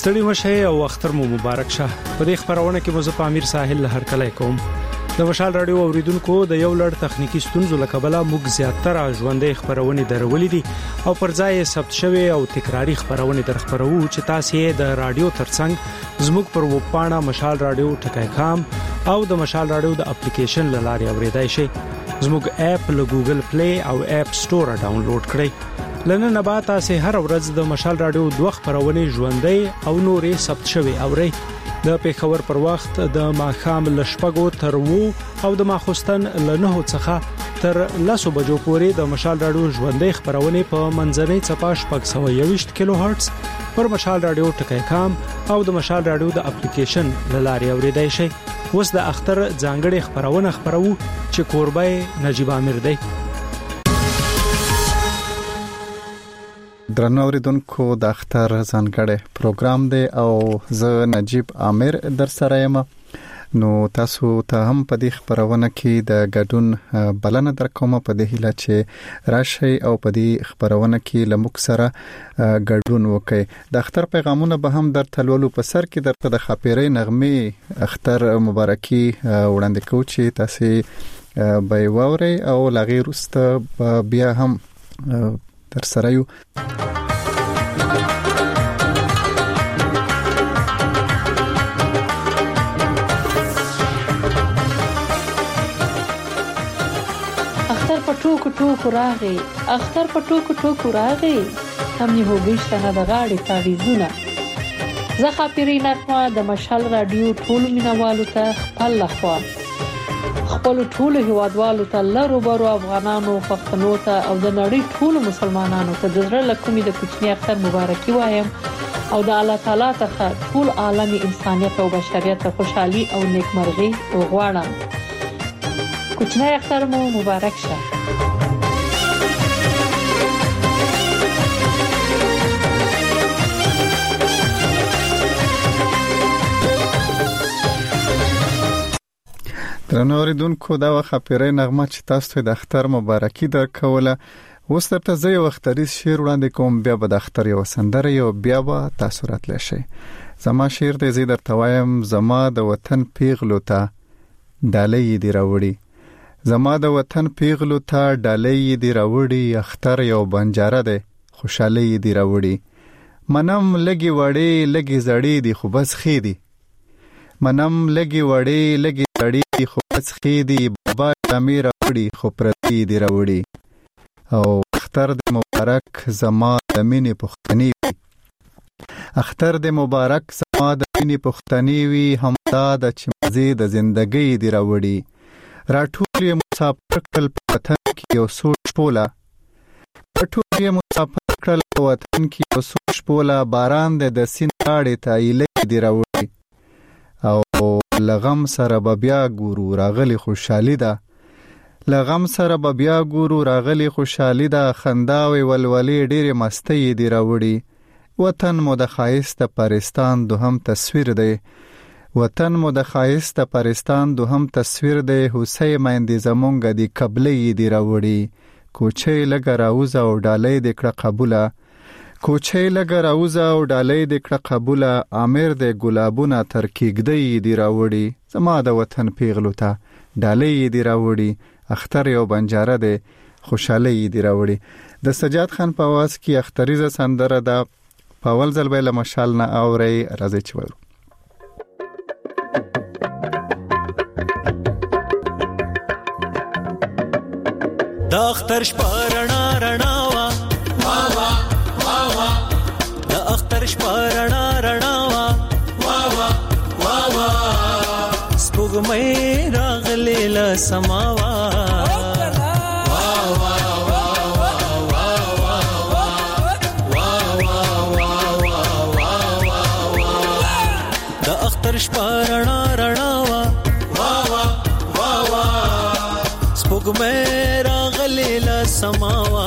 ستړي مشه او اختر مو مبارک شه. په دې خبرونه کې مو زه امیر ساحل هر کله کوم. د مشال رادیو اوریدونکو د یو لړ تخنیکی ستونزو لکبله موږ زیاتره ژوندۍ خبرونه درولې دي او پر ځای ثبت شوی او تکراری خبرونه درخبرو چې تاسو یې د رادیو ترڅنګ زموږ پر وپاڼه مشال رادیو ټکای کام او د مشال رادیو د اپلیکیشن لاري اوریدای شئ. زموږ اپ له ګوګل پلی او اپ سٹور ډاونلوډ کړئ. لنن بعد تاسو هر ورځ د مشال رادیو دوه خبرونه ژوندۍ او نورې ثبت شوی اورئ. د پیښور پر وخت د ماښام لشپګو تر وو او د ماخوستن له 9 څخه تر 10 بجو پورې د مشال رادیو ژوندۍ خبرونه په منځنۍ چپاش 521 کیلو هرتز پر مشال رادیو ټکای کام او د مشال رادیو د اپلیکیشن لاري اوریدای شئ. اوس د اختر ځانګړي خبرونه خبرو چې کوربای نجیب امیر دی. درنو اوریدونکو د اختر ځانګړي پروګرام دی او زه نجیب امیر در سره یم. نو تاسو ته هم په دې خبرونه کې د ګډون بلنه درکوم په دې هیله چې راشي او په دې خبرونه کې لمک سره ګډون وکړي. د اختر پیغامونه به هم در تلولو په سر کې درته د خاپیرې نغمه اختر مبارکي وړاندې کوم چې تاسو به ووري او لغیر است بیا هم در سره یو. ټوکو راغی اختر په ټوکو راغی هم یې هوګشته نه د غاړې تعویذونه. زه خاپیرې نغمه د مشال رادیو ټول مینوالو ته خپل ټول هیوادوالو ته لرو برو افغانانو پښتنو ته او د نړۍ ټول مسلمانانو ته د زړه له کومې د کوچنی اختر مبارکي وایم او د الله تعالی څخه ټول عالمي انسانيت او بشریت ته خوشحالي او نیکمرغي وغواړم. کوچنی اختر مو مبارک شه. درنو اوریدونکو دا خاپیرې نغمه چې تاسو ته د اختر مبارکي درکوله. اوس درته زه یو اختري شعر وړاندې کوم، بیا به د اختر یو سندره یو بیا به تاسو راتلی شئ. زما شعر دی زه درته وایم: زما د وطن پیغلو ته ډالۍ دی راوړي، زما د وطن پیغلو ته ډالۍ دی راوړي، اختر یو بنجاره دی خوشالۍ دی راوړي. منم لګي وړې لګي زړې دی خو بس خې دی، منم لګي وړې لګي زړې دی خو بس خې دی، بابا جامې راوړي خو پردي دی راوړي. او اختر د مبارک زما د مینې پښتني وي، اختر د مبارک زما د مینې پښتني وي، همدا د چې مزې د زندګۍ دی راوړي. راټول یې مسافر کړل په وطن کې یو څو شپوله، راټول یې مسافر کړل په وطن کې یو څو شپوله، باران د سیند غاړې ته ایلې دی راوړي. او لغم سره به بیا ګورو راغلی خوشحالي ده، لغم سره به بیا ګورو راغلی خوشحالي ده، خنداوي ولولې ډېرې مستۍ دی راوړي. وطن مو د ښایست پاکستان دوهم تصویر دی، وطن مو د ښایست پاکستان دوهم تصویر دی، هوسۍ میندې زمونږ دی قبلې دی راوړي. کوچۍ لګه راوزه او ډالۍ دې کړه قبوله، کوچۍ لګه راوزه او ډالۍ دې کړه قبوله، امیر دې ګلابونه تر کېږدۍ دی راوړي. زما د وطن پیغلو ته ډالۍ دی راوړي، اختر یو بنجاره دی خوشحالۍ دی راوړي. د سجاد خان په आवाज کې اختریزه سندره ده. په اول ځل به له مشال نه اوري، راځي چې ورو. د اختر شپه رڼا رڼا وا وا وا وا وا، د اختر شپه رڼا رڼا وا وا وا وا وا، سپوږمۍ راغلې له سما وا وا وا وا وا وا وا وا وا وا، د اختر شپه رڼا رڼا وا وا وا وا وا، سپوږمۍ لیلا سماوا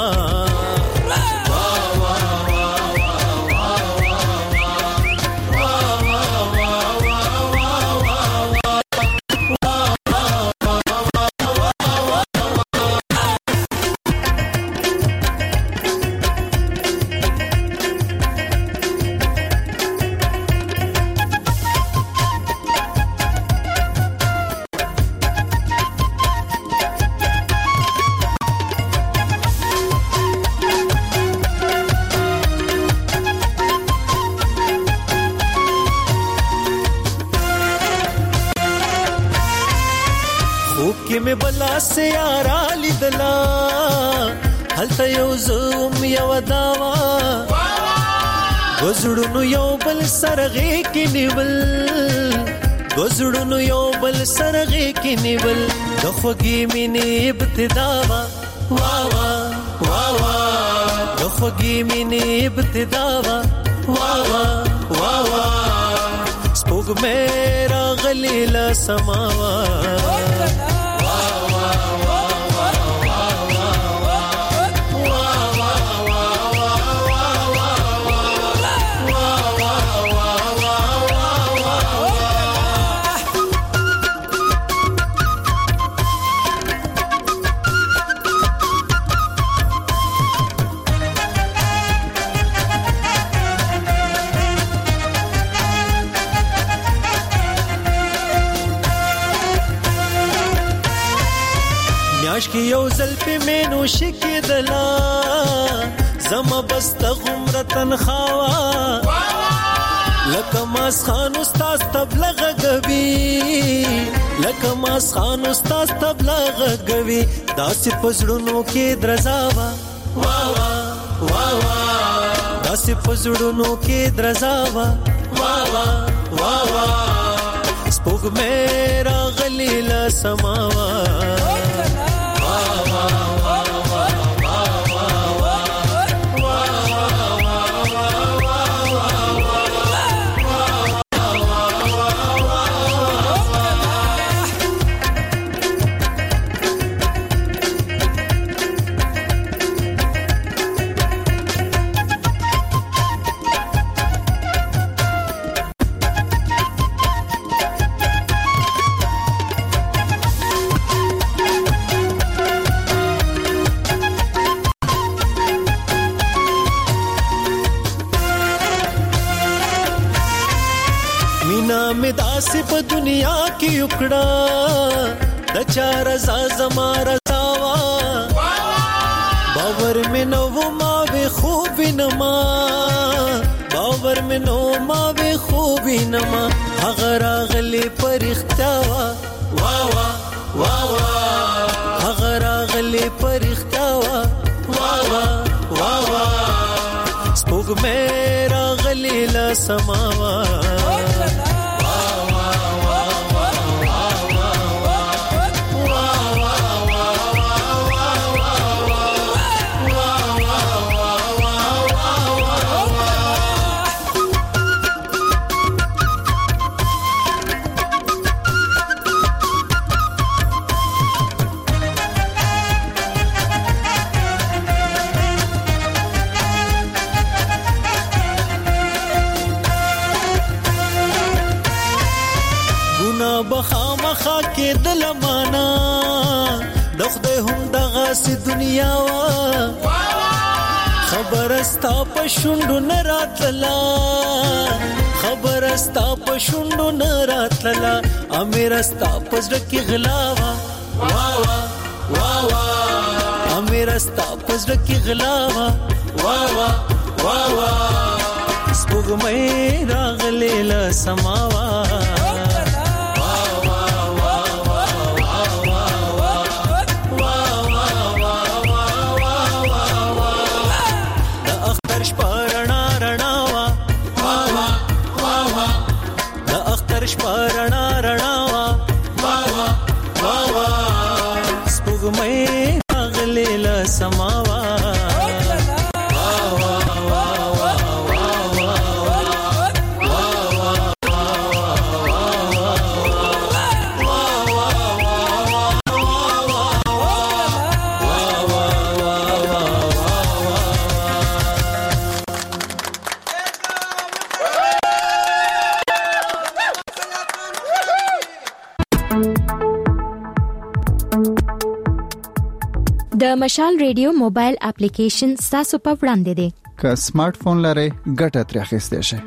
خوب کې مې بلا سیارا لیدلا هلته یو زوم یو داوا وزړونو یو بل سرغه کې نیول وزړونو یو بل سرغه کې نیول د خوږې مینې ابتدا وا وا وا وا د خوږې مینې ابتدا وا وا وا وا سپوږ مې راغلی لا سماوا عاشق یو زلفی مینو شکیدلا زما بست غمره تنخوا لکه ماس خان استاد تبلغ غوي لکه ماس خان استاد تبلغ غوي داسې پزړونو کې درزاوا وا وا وا وا داسې پزړونو کې درزاوا وا وا وا وا سپوږ مې راغلی لا سماوا داسې په دنیا کې وکړه د چار زما رضاوا باور مې نو ما به خوب نما باور مې نو ما به خوب نما هغه راغلی پرختیا وا وا وا وا هغه راغلی پرختیا وا وا وا وا سپوږ مې راغلی لا سماوا بخامخا کې د لمانا د خدای هم دغه سي دنیا وا خبر استا په شوندو نه راتلا خبر استا په شوندو نه راتلا امیر استا پزړه کې غلا وا وا وا وا امیر استا پزړه کې غلا وا وا وا وا سپوږ مې راغلی لا سماوا شپارنا رڼاوا وا وا وا وا سپوږ مې راغلی لا سماوا د مشال ریډیو موبایل اپلیکیشن تاسو په وړاندې دی که سمارټ فون لرئ ګټه ترې اخیستئ شئ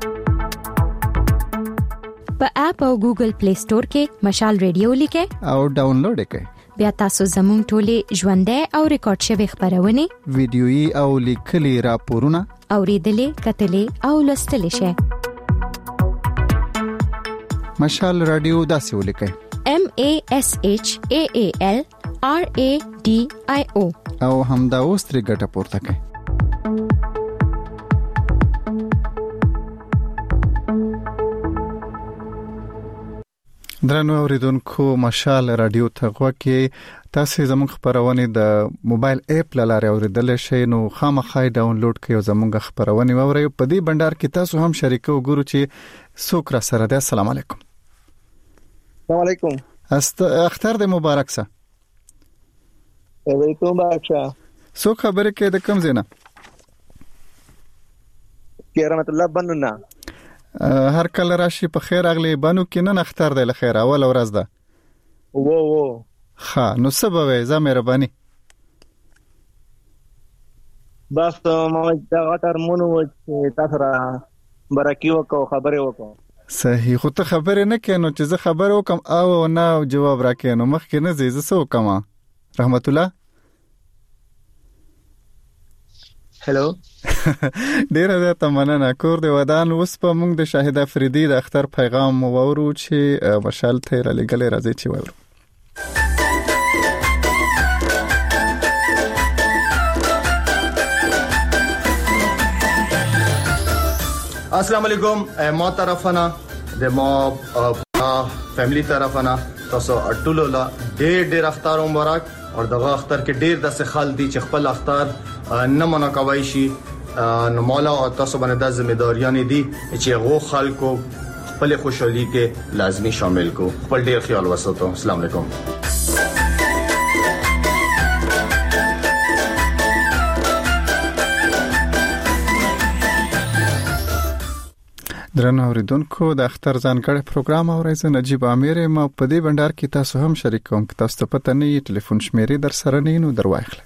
په اپ او ګوګل پلی سٹور کې مشال ریډیو لیکئ او ډاونلوډ کړئ بیا تاسو زموږ ټولې ژوندۍ او ریکارډ شوی خبرونه ویډیويي او لیکلي راپورونه اوریدلې کتلې او لوستلې شئ مشال رادیو داسې ولیکئ MASHAALRADIO او همدا اوس ترې ګټه پورته کړئ. درنو اوریدونکو مشال رادیو ته غوږی تاسو زموږ خبرونه د موبایل اپ لاره اوریدل شئ نو خامخای ډاونلوډ کړئ او زموږ خبرونه واورئ. په دې بندر کې تاسو هم شریکو ګورو چې څوک را سره ده. السلام علیکم. السلام علیکم. اختر د مبارک سه. وعلیکم السلام. څو خبرې کې د کوم زینا؟ کې رحمت الله بنونه. هر کله راشي په خیر اغلی بانو کې نه اختر دی لخیر اول ورځ ده. وو ها نو سبب زه مهرباني بس ما دا غتر مونږ تاسو را برکی وکاو خبرې وکاو. صحیح خو ته خبرې نه کینو چې زه خبر وکم او نه جواب راکینو مخکې نه زی زه سو کما رحمت الله. هلو ډیره زیاته مننه. کور دی ودان. اوس په موږ د شاهد افریدي د اختر پیغام وورو چې مشال ته را لګلې راځي چې وورو. السلام علیکم. ما طرفنا د ما فیملی طرفنا تاسو ټول لا ډېر اختر مبارک او دغه اختر کې ډېر د خل دي چې خپل اختر نه منا کوي شي نو مولا او تاسو باندې د ځمېداریان دي چې غو خلکو خپل خوشحالي کې لازمي شامل کو. خپل ډېر خیال وساتو. السلام علیکم. درنو اوریدونکو د اختر ځانګړی پروګرام اورئ. نجیب امیر ما په دې بندر کې تاسو هم شریک کوم. تاسو ته پته نه یې ټلیفون شمیرې در سره نه نو درواخله.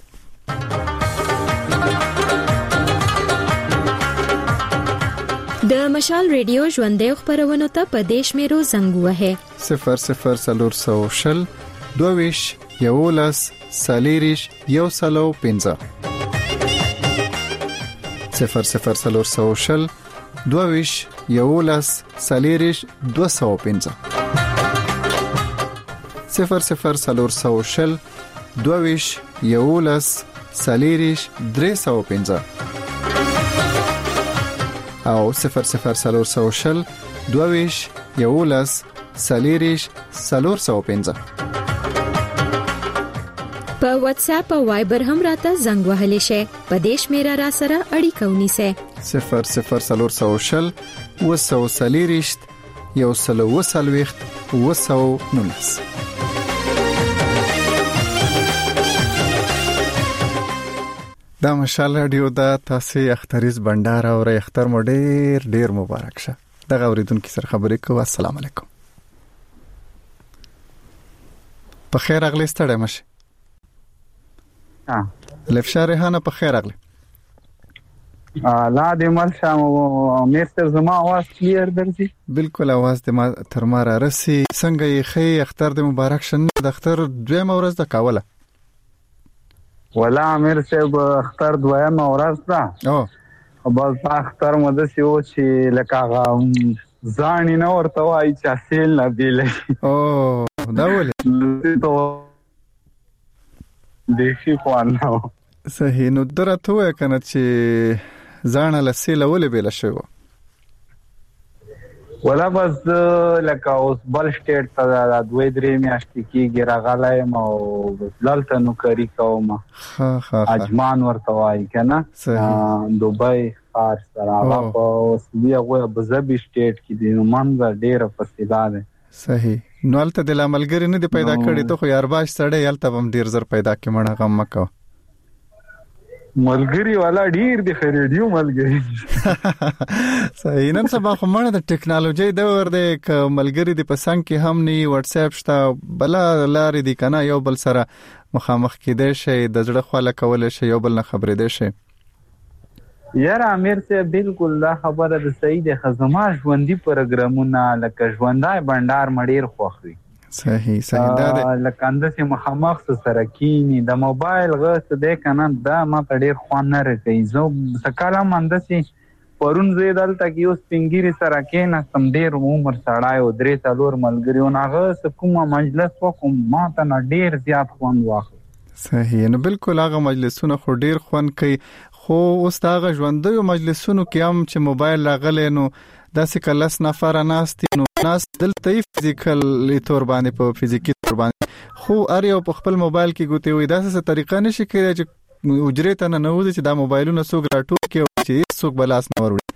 د مشال ریډیو ژوندې خبرونه ته په دیش میرو زنګ وهه 0040 22 یولس سالیریش یو سلو 15 0040 22 یولس سالیریش 215 0040 22 یولس سالیریش 315 او 0040 22 یولس سالیریش 415 په واتس اپ او وایبر هم راته زنګ وهلی شي. په دیش میرا را سره اړیکه ونیسه 0040 وسو سالیریش یو سلو وسلويخت وسو نونس. دا مشال رادیو دا تاسو اختریز بندر او اختر مو ډیر مبارک شه. دا اوریدونکو سره خبرې کوم. السلام علیکم. په خیر اغلی ستړی مشه. لفشار ریحانه په خیر اغلی. لا دې مل شام او میستر زما आवाज کلیر درځي. بالکل आवाज دې ما تر ما را رسي. څنګه یې خې اختر دې مبارک شه. د اختر دویم ورځ د کاوله ولا امیر صاحب اختر دویم ورځ ده. بس اختر مده سی او چې لکه ځان نه ورته وای چې اصل نه بیلې. دا ولې دیخي خوانه صحیح. نو درته وای کنه چې ځان له سیله ولې بیل شو. ولا بس لکه اوس بل سټیټ ته د دوی درې میاشتې کېږي راغلایم او دلته نوکري کوم. اجمان ورته وایي کنه دوبۍ ښار سره هغه په اوسني هغه ابوظبي سټیټ کې دی. نو منځه ډېره فاصله ده. صحیح. نو هلته د لاملګري نه دی پیدا کړی ته خو یار باش سړی هلته هم ډېر زر پیدا کې مړه غم مکو. ملګری والا ډیر دی خریدیو ملګری. صحیح. نن سبا خو مړه د ټیکنالوژي دور دی. ک ملګری دی په څنګ کې هم ني واتس اپ شته بل لارې دی کنه یو بل سره مخامخ کېدې شي د زړه خواله کول شي یو بل نه خبرې دی شي. یار امیر سے بالکل دا خبره د صحیح د خزما ژوندۍ پروګرامونه لکه ژوندای بندر مډیر خوخوي. صحیح دا لکه اندسه مخامخ سره کینی د موبایل غوښته د کنه دا ما ته ډیر خوان نه راځي. زه سکاله اندسه پرون زیدل تا کې اوس پنګيري سره کې نه سم ډیر عمر سړای او درې تلور ملګریو هغه کومه مجلس وکم ما ته نه ډیر زیات خوند واخل. صحیح نو بالکل هغه مجلسونه خو ډیر خوند کوي خو اوس هغه ژوندۍ مجلسونو کې هم چې موبایل راغلی نو داسې کلس نفر ناست نو ناس دلته فزیکل تور باندې په فزیکی تور باندې خو ار یو په خپل موبایل کې ګوتې وي داسې طریقه نشي کېدای چې اجرت نه نوځي چې دا موبایلونه سوق راټول کې او چې سوق بلاس نه وروړي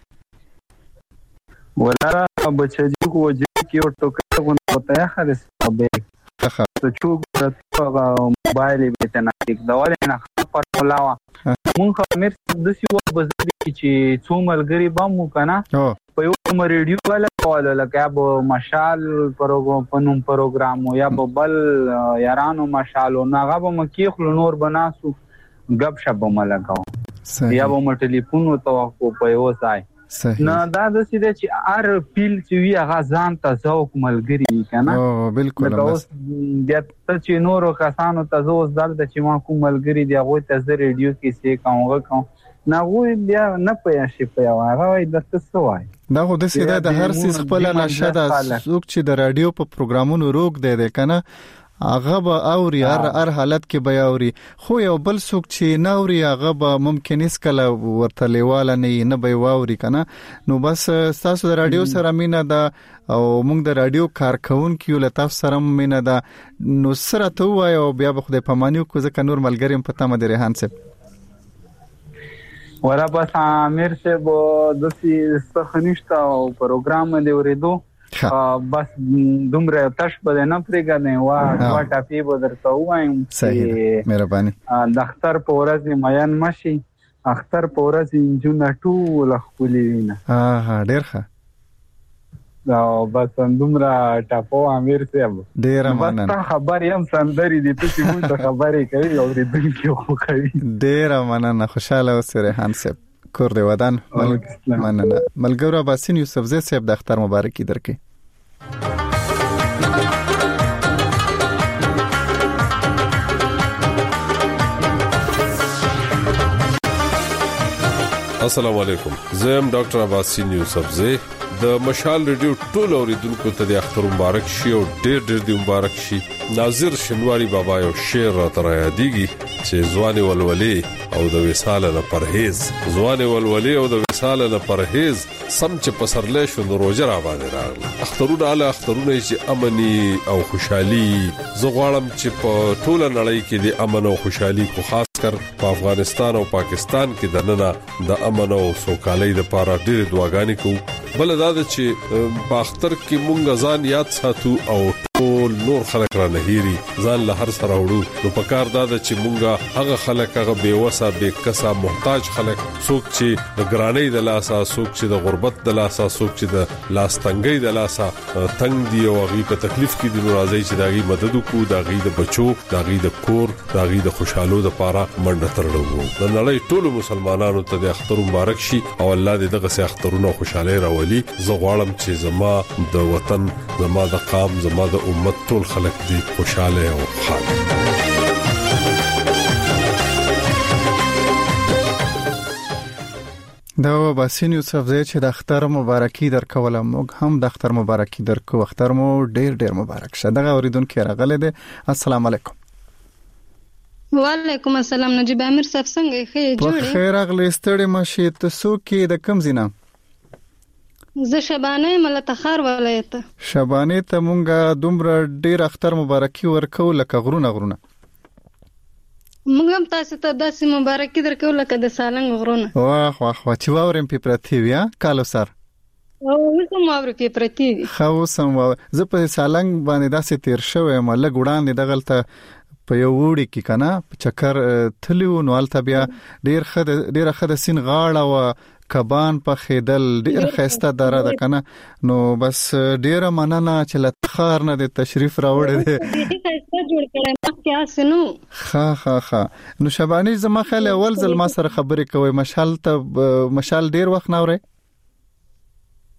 ولا بچی کو وجه کې او ټوکر غونډه ته خلاص به ته چوک په موبایل به ته نه یک ډول نه پر ولاوه مونږ امیر د سیو بزدي چې څو ملګری به مو کنه په یو ریډیو ولا کول لکه به مشال پروګرام پروګرام یا به بل یارانو مشالو ناغه به مکی خل نور بناسو غب شپ به ملګاو یا به م ټلیفون وته په یو ځای نه دا د سیده چې ار پیل چې وی هغه ځان ته ذوق ملګری کنه او بالکل بیا ته چې نورو کسانو ته زوس دلته چې ما کوم ملګری دی هغه ته زه ریډیو کې سي کوم نه وی بیا نه پیا شي پیا هغه وای د څه وای دا خو د سیده د هر څه خپل نشه د څوک چې د رادیو په پروګرامونو روک دی کنه هغه به اوري هر حالت کې به اوري خو یو بل څوک چې نه اوري هغه به ممکن اس کله ورته لیواله نه به واوري کنه نو بس تاسو د رادیو سره مینا ده او موږ د رادیو کارکونکو له تاسو سره مینا ده نو سره ته وای او بیا به خدای پمانیو کو ځکه نور ملګریم پته مده ریحان صاحب ورا بس امیر سے بو دسی سخنشتا او پروګرام دی ورېدو بس دومره تش بده نه پرېګنه وا ټاپی به درته وایم صحیح مهرباني د اختر په ورځ میان مشي اختر په ورځ جون ټول خپلې وینه ها ډیر ښه دا بس دومره ټاپو امیر صاحب ډیر مننه بس خبر یم سندري دي ته چې خبرې کوي او دې کې خو کوي ډیر مننه خوشاله اوسه ریحان صاحب کور دی ودان مننه ملګرو باسین یوسف زی صاحب د اختر مبارکي درکې السلام علیکم زم ډاکټر عباسین یوسف زی د مشال ریډیو ټول اوریدونکو ته د اختر مبارک شي او ډېر ډېر دی مبارک شي ناظر شنواری بابا یو شعر را تر یادېږي چې ځواني ولولې او د وصال نه پرهیز ځواني ولولې او د وصال نه پرهیز سم چې پسرلې شو نو روزه را باندې راغله اخترونه اعلی اخترونه چې امني او خوشحالي زغړم چې په ټول نړۍ کې د امن او خوشحالي کو خاص کر په افغانستان او پاکستان کې دننه د امن او سوکالۍ لپاره ډېر دعاګانې کوو بل دا چې په اختر کې مونږ ځان یاد ساتو او ټول نور خلک را نه هېري ځان له هر سره وړو نو په کار دا چې مونږ هغه خلک هغه بیوسه بیکسه محتاج خلک څوک چې د ګرانۍ د لاسه څوک چې د غربت د لاسه څوک چې د لاستنګۍ د لاسه تنگ دی او هغه په تکلیف کې دی راځي چې داغي مدد وکړو داغي د بچو داغي د کور داغي د خوشحالو لپاره منډه ترړو د نړۍ ټول مسلمانانو ته د اختر مبارک شي او الله دې دغه سه اخترونه خوشاله راولي زه غواړم چې زما د وطن زما د قام زما د امت ټول خلک دي خوشاله او خوشاله دا باسین یوسف زی چې د اختر مبارکي درکوله موږ هم د اختر مبارکي درکو اختر مو ډیر مبارک شه دغه اوریدونکو راغله دي السلام علیکم وعلیکم السلام نجیب امیر صاحب څنګه ښه جوړه خیر اغلی ستړي ماشي تاسو کې د کم زینه زه شبانه ملتخر ولایت شبانه ته مونږه دومره ډیر اختر مبارکي ورکو لکه غرونه موږ هم تاسو ته داسې مبارکي درکو لکه د سالنګ غرونه واه چې واورم په پرتی ویا کالو سر او وسم واور په پرتی خو سم زه په سالنګ باندې داسې تیر شوې مله ګوډان دغلته په یو وړي کې کنه چکر تلیو نو الته بیا ډیر خد سین غاړه او کبان په خیدل ډیر خسته دره ده کنه نو بس ډیر مننه چې لتخار نه د تشریف راوړې ده خسته جوړ کړم مخکې اسنو ها نو شبانی زما خل اول ځل ما سره خبرې کوي مشال ډیر وخت نه اوري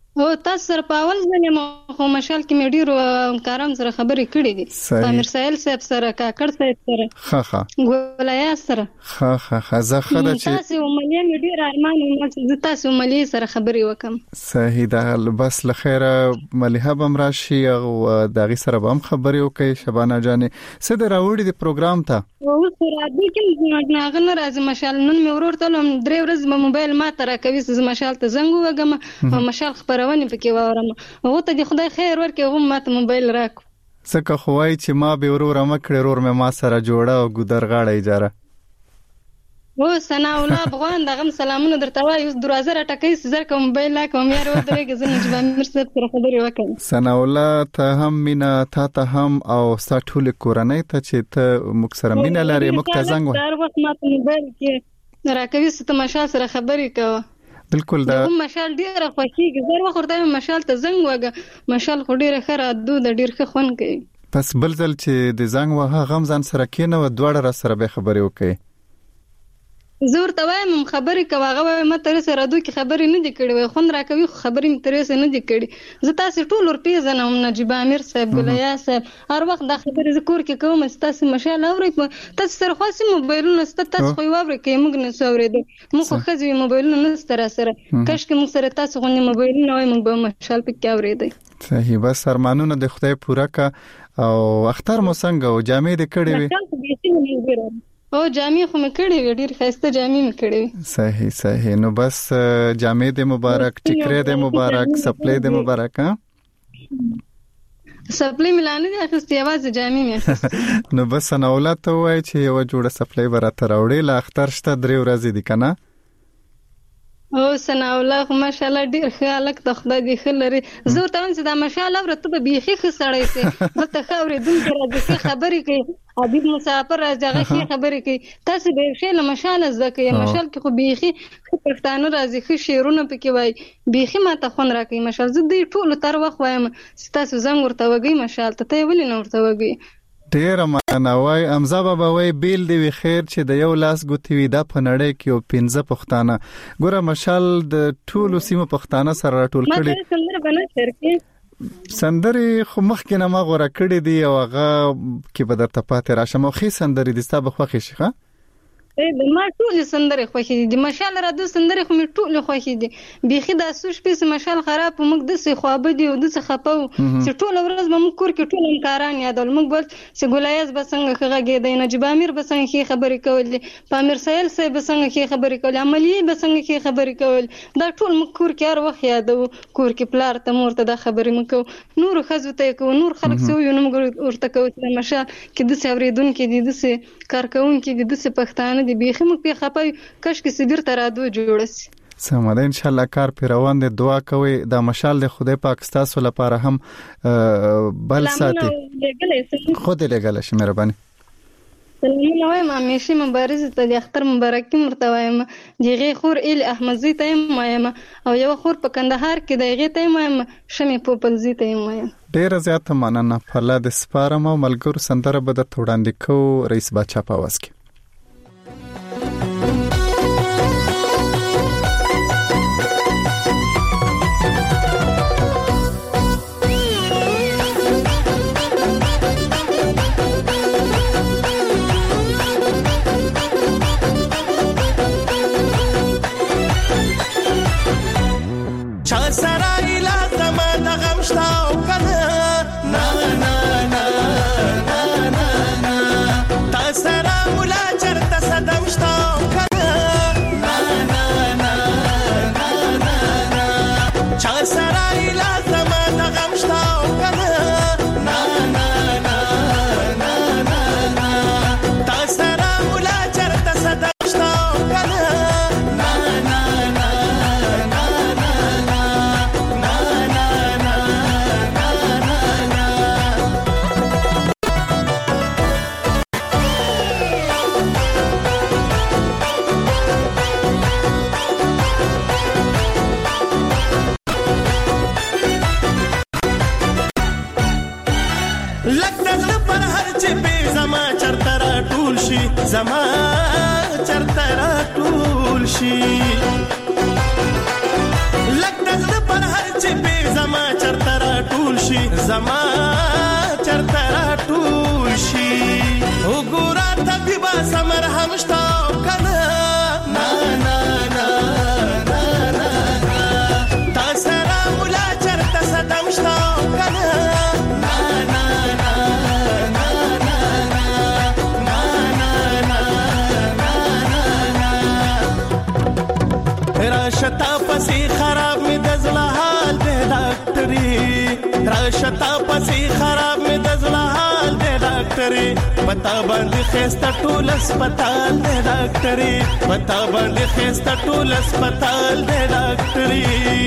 او تاسو سره په اول ځل خو مشال کې مې ډیرو کارم سره خبرې کړې دي امیر سایل صاحب سره کاکړ صاحب سره ګولیا سره زه خدای چې تاسو ملي مې ډیر ارمان چې تاسو ملي سره خبرې وکم. صحیح ده، بس لخيره مليحه بمراشي او دغه سره هم خبرې وکي. شبانه جانې څه د راوړي د پروګرام ته او سره د کوم ناغن راځي مشال نن مې ورور ته لم درې ورځې په موبایل ما تر کوي چې مشال ته زنګ وګم او مشال خبرونه پکې وورم او ته د خدای خیر ورکړي هم ماته موبایل راکو څنګه خوای چې ما به ورور مکړې ورور مې ما سره جوړه او ګودر غاړه اجاره او سنا الله افغان دغه سلامونه درته وایي اوس دروازه را ټکې زر کوم موبایل لا کوم یار ودرېږي زنه چې امیر صاحب سره خبرې وکړم. سنا الله ته هم مینا ته هم او سټول کورنۍ ته چې ته مکسره مینا لري مکته زنګ و هر وخت ما په موبایل کې راکوي ست مشال سره خبرې کوه. بالکل دا مشال ډیره خوشيږي زر وخت ورته مشال ته زنګ وګه مشال خو ډیره خره دود ډیر ښه خون کوي. پس بل ځل چې د زنګ وها غمزان سره کینه و دوړه را سره به خبرې وکي. زور ته وایم خبرې کوغه ما تر سره دوی کی خبرې نه دي کړې وای خون راکوي خبرې می تر سره نه دي کړې. زه تاسو ټول ور پیژنم نجيب امیر صاحب ګلیا صاحب هر وخت د خبرې ذکر کې کوم تاسو مشال اوري تاسو سره خاصه موبایلونه تاسو خو اوري کې موږ نه سورېدو موږ خو خځې موبایلونه نه سره کښ کې موږ سره تاسو غو موبایلونه وای موږ به مشال پکې اورېدې. صحیح بس ارمانونه د خدای پوره کا او اختر مو څنګه او جامې د کړې وي او جامې خو مې کړې وې ډېر ښایسته جامې مې کړې وې. صحیح نو بس جامې دې مبارک ټیکرې دې مبارک سپلې دې مبارک ها سپلې ملانه دې اخستې یوازې جامې مې نو بس انا اولاد ته وای چې یو جوړه سپلې برته راوړې لا اختر شته 3 ورځې دي کنه او سنا الله ماشاءالله ډیر خیالک ته خدای دې خلري زه ته چې دا ماشاءالله ورته به بيخي خسړې سي مته خوري دن راځي خبرې کوي حبيب مسافر راځي خبرې کوي تاسو به شي له ماشاءالله زکه ماشاءالله کې خو بيخي پښتانه راځي خو شیرونه پکې وای بيخي ماته خون راکې ماشاءالله زه دې ټول تر وخت وایم تاسو زنګ ورته وګي ماشاءالله ته ولې نه ورته وګي ډیر معنا وای امزا بابا وای بیل دی خیر چې د یو لاس ګوتی وي د پنړې کې او 15 پښتانه ګوره مشال د ټولو سیمه پښتانه سره ټول کړي سندري خو مخکې نه ما غوړه کړې دی او هغه کې به درته پاتې راشم او خې سندري د ستاب خوخي شي د ما ټول سندري خوخي دي مشال را د سندري خو مې ټول خوخي دي بيخي د سوش پیس مشال خراب موږ د سي خوابه دي او د څه خپو چې ټول ورځ موږ کور کې ټول انکاران یادول موږ بل چې ګولایز بسنګ خغه دی نجيب امیر بسنګ کې خبرې کول پامیر سایل صاحب بسنګ کې خبرې کول عملی بسنګ کې خبرې کول دا ټول موږ کور کې هر وخت یادو کور کې پلار ته مورته د خبرې مکو نور خزو ته کو نور خلک سو یو موږ ورته کوي مشال کې د سوریدون کې دي د سه کارکون کې دي د سه پښتانه دی بيخي موږ په خپای کښ کې سبیر تر ادو جوړس سمه ان شاء الله کار پیروان دې دعا کوي دا مشال د خدای پاک ستاسو لپاره هم بل ساتي خود لګل شي مهرباني سلام وایم همیشه مبارزه ته د اختر مبارکي مرته وایم دیغه خور ال احمدزي ته وایم او یو خور په کندهار کې دغه ته وایم شمه پوپلزي ته وایم ډیر زیات مننه په الله د سپارم او ملګرو سندره به د توړاندې کو رئیس بچا پاوس کې زما چرته را ټول شي لکه زړه پر هر چې به زما چرته را ټول شي زما چرته را ټول شي وګوره طبيبه سمر همشتا کنه نا نا نا نا نا تاسرا مولا چرته صدمشتا کنه نا نا نا نا نا نا نا نا راشتا پسې خراب می دزله حال دې ډاکټري راشتا پسې خراب می دزله حال دې ډاکټري پتا باندې خسته ټول هسپتال دې ډاکټري پتا باندې خسته ټول هسپتال دې ډاکټري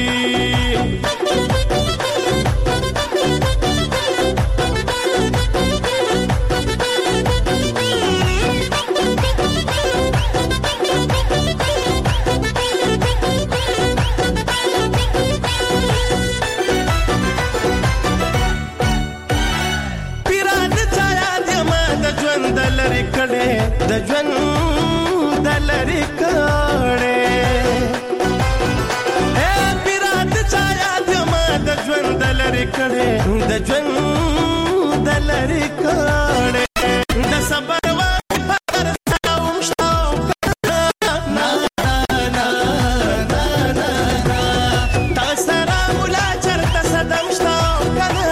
د ژوند د لری کړه اے پیرات چا یاد ما د ژوند د لری کړه د ژوند د لری کړه د صبر و پر ساوم شتو نا نا نا نا نا تاسرا مولا چرته صدم شتو کنه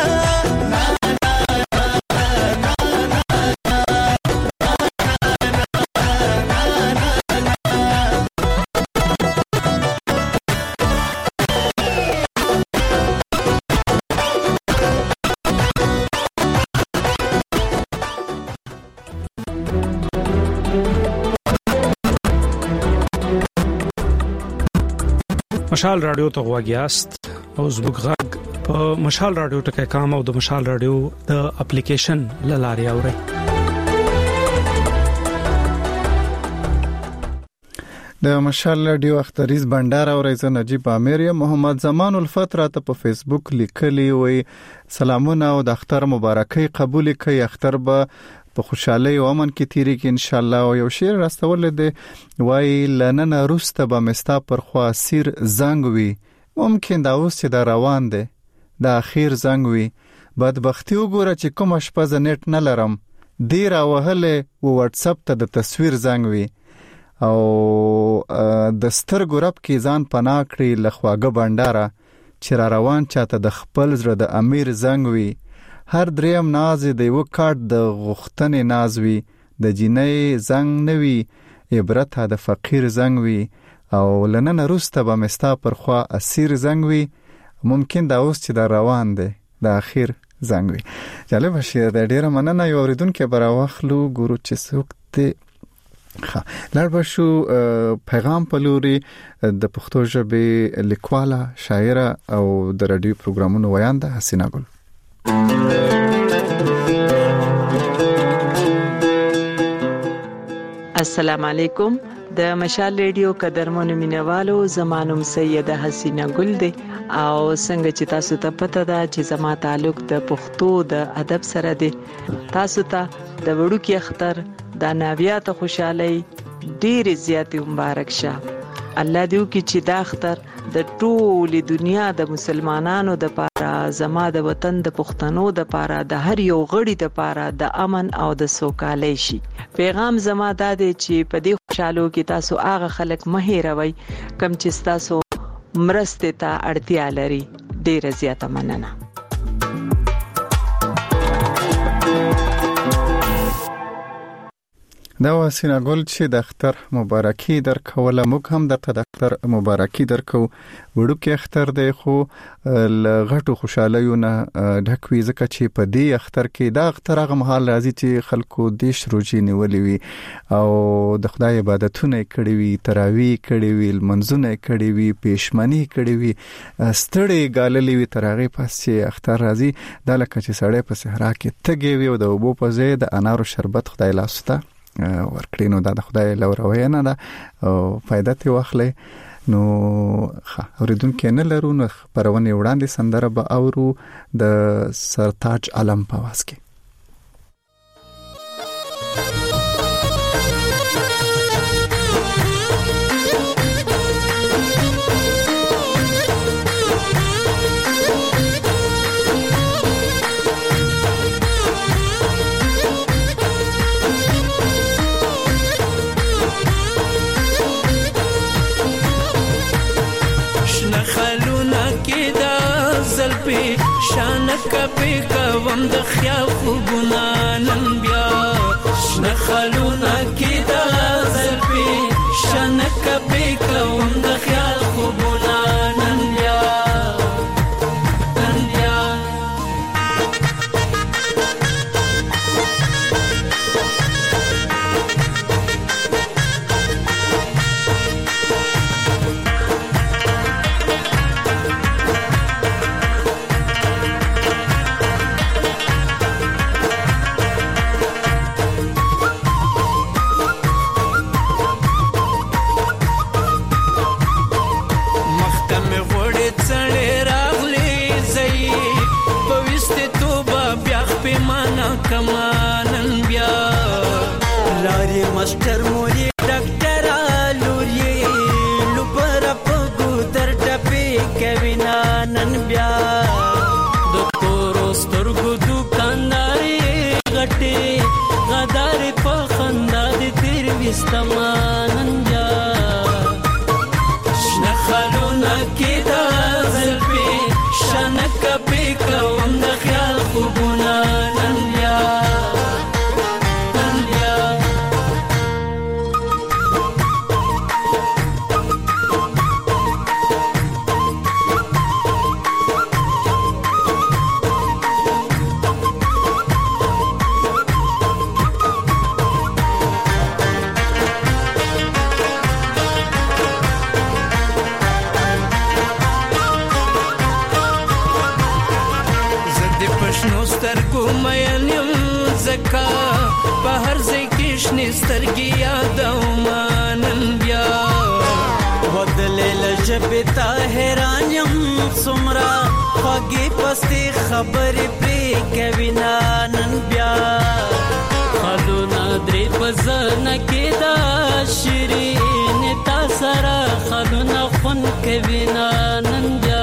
مشال رادیو ته غواګیاست او زبګ غږ په مشال رادیو ټکي کام او د مشال رادیو د اپلیکیشن لاري اوري د مشال رادیو اختریز بندر اوري زه نجيب امیر محمد زمان الفتره ته په فیسبوک لیکلی وي سلامونه او د اختر مبارکي قبول کړئ اختر به په خوشحالي او امن کې تیری کې ان شاء الله او یو شعر راستول دي وای لنن روسته به مستا پر خوا سیر زنګ وي ممکن دا اوس چې دا روان دي د اخیر زنګ وي بدبختی وګوره چې کوم شپه ز نت نه لرم ډیر وهله او واتس اپ ته د تصویر زنګ وي او د سترګو رب کې ځان پناه کړی لخواګه بنداره چې را روان چاته د خپل زړه د امیر زنګ وي هر دریم ناز د یو کارت د غختنې ناز وي د جینۍ زنګ نوي عبرت د فقیر زنګ وي او لنن روسته به مستا پر خوا اسیر زنګ وي ممکن دا اوس چې دا روان دی د اخیر زنګ وي جالب شي د ډیره مننه یو اوریدونکو براوخلو ګورو چې سوکته لړ شو پیغام پلوري د پښتو ژبې لیکواله شاعره او د رادیو پروګرامونو ویانده حسینا ګل السلام علیکم د مشال ریډیو قدرمنو مینوالو زمانم سیده حسینا ګل دی او څنګه چې تاسو ته پته ده چې زما تعلق د پښتو د ادب سره دی تاسو ته د وړوکی اختر د ناویات خوشحالي ډیر زیات مبارک شه الله دې وکړي چې دا اختر د ټول دنیا د مسلمانانو د پاره زما د وطن د پښتنو د پاره د هر یو غړي د پاره د امن او د سوکالۍ شي پیغام زما دا دی چې په دې خوشحالو کې تاسو هغه خلک مه هېروئ کم چې تاسو مرسته ته اړتیا لري ډیر زیاته مننه دا وسینا ګل چې د اختر مبارکي درکوله موږ هم د اختر مبارکي درکو وړوکی اختر دی خو لغټو خوشالیونه ډکوي ځکه چې په دې اختر کې دا اختر هغه مهال راځي چې خلکو دیش روزي نیولې وي او د خدای عبادتونه کړې وي تراوی کړې وي منځونه کړې وي پېشمنی کړې وي ستړي ګاللې وي ترغه پس چې اختر راځي دا لکه چې سړی په صحرا کې تګي وي او د اوبو په ځای د انارو شربت خدای لاسته ورکړینو دا د خدای لوروي نه ده او فائدہ ته واخلې نو اوریدونکو نه لرو نو پرونه وړاندې سندره به اورو د سرتاج علم په واس کې کپی کوم د خیال خوبونه نن بیا شنه خلونه کې د زلفې شنه کپی کوم د خیال خوبونه نن بیا کمانن بیا لاري مستر موري ډاکټر لوري لپر پګو در ټپي کوینا نن بیا دکتور سترګو دکانداري غټي غدار په خندا دي تیر وستمانن بیا شنه خلونه کې دا زلفي شنه کپي کوم د خیال خوبونه بهر زکشنی سترګي یادومانن بیا ودلې لجبتا حیران يم سمرا خوږی پستی خبرې پری کوینا نن بیا خلونه درې پزن کېدا شیرین تا سره خلونه خون کوینا نن بیا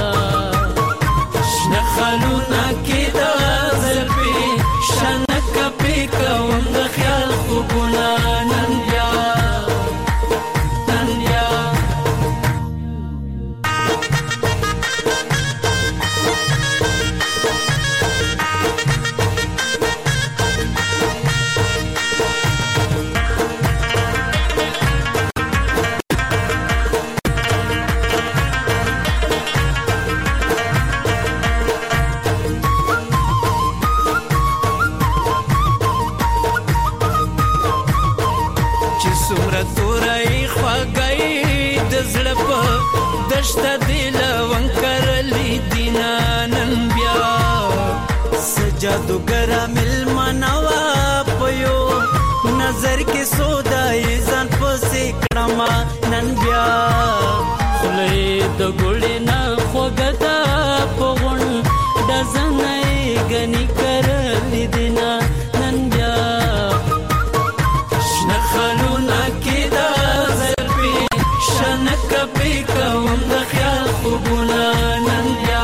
شنه خلونه کېدا زلفي شنه کپی کوم د خیال خوبونه نن بیا دشتا دل ونکرلی دینا نن بیا سجادوګر مل منوا پيو نظر کې سودای ځان پسې کړما نن بیا خلې د ګړې نه خوګدا پغون دزنې غني کرلی دینا نن بیا شنه خلونه کې دا زلفي شنه کپی کوم د خیال خوبونه نن بیا